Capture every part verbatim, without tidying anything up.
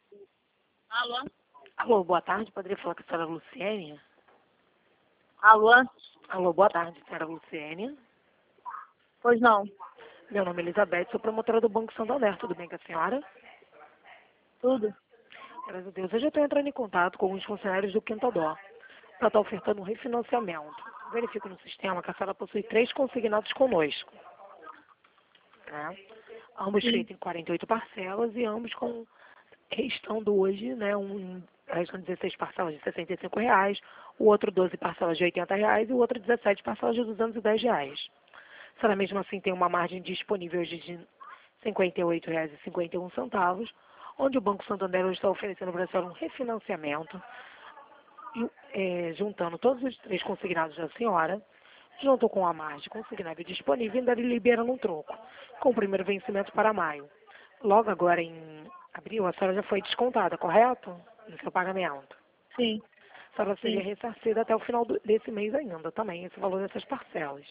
Alô? Alô, boa tarde. Poderia falar com a senhora Luciene? Alô? Alô, boa tarde, senhora Luciene. Pois não. Meu nome é Elizabeth, sou promotora do Banco Santander. Tudo bem com a senhora? Tudo? Graças a Deus. Hoje eu estou entrando em contato com os funcionários do Quinta Dó para estar ofertando um refinanciamento. Verifico no sistema que a senhora possui três consignados conosco, né? Ambos Sim. feitos em quarenta e oito parcelas e ambos com restando hoje, né, um, restam dezesseis parcelas de sessenta e cinco reais, o outro doze parcelas de oitenta reais e o outro dezessete parcelas de duzentos e dez reais. A senhora mesmo assim tem uma margem disponível hoje de cinquenta e oito reais e cinquenta e um centavos, onde o Banco Santander hoje está oferecendo para a senhora um refinanciamento, e, é, juntando todos os três consignados da senhora, junto com a margem consignável disponível, ainda lhe liberando um troco, com o primeiro vencimento para maio. Logo agora em abril, a senhora já foi descontada, correto? No seu pagamento. Sim. A senhora seria Sim. ressarcida até o final do- desse mês ainda, também, esse valor dessas parcelas.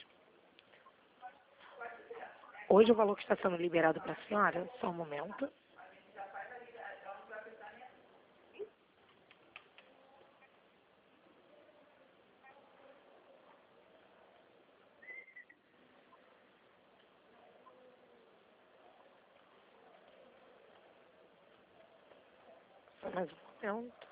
Hoje o valor que está sendo liberado para a senhora, só um momento. Só mais um momento.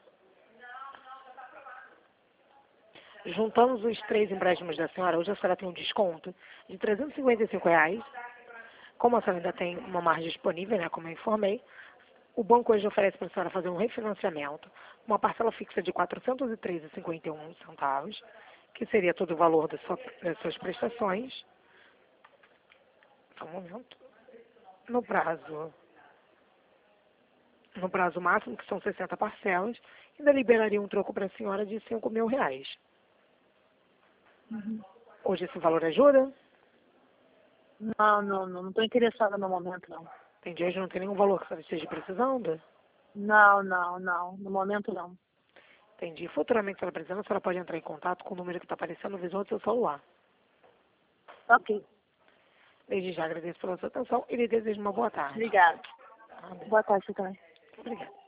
Juntamos os três empréstimos da senhora, hoje a senhora tem um desconto de trezentos e cinquenta e cinco reais. Como a senhora ainda tem uma margem disponível, né, como eu informei, o banco hoje oferece para a senhora fazer um refinanciamento, uma parcela fixa de quatrocentos e três reais e cinquenta e um centavos, que seria todo o valor da sua- das suas prestações. Só um momento. No prazo, no prazo máximo, que são sessenta parcelas, ainda liberaria um troco para a senhora de cinco mil reais. Uhum. Hoje esse valor ajuda? Não, não, não. Não estou interessada no momento, não. Entendi. Hoje não tem nenhum valor que a senhora esteja precisando? Não, não, não. No momento, não. Entendi. Futuramente, se ela precisar, a senhora pode entrar em contato com o número que está aparecendo no visor do seu celular. Ok. Desde já agradeço pela sua atenção e lhe desejo uma boa tarde. Obrigada. Amém. Boa tarde, você também. Obrigada.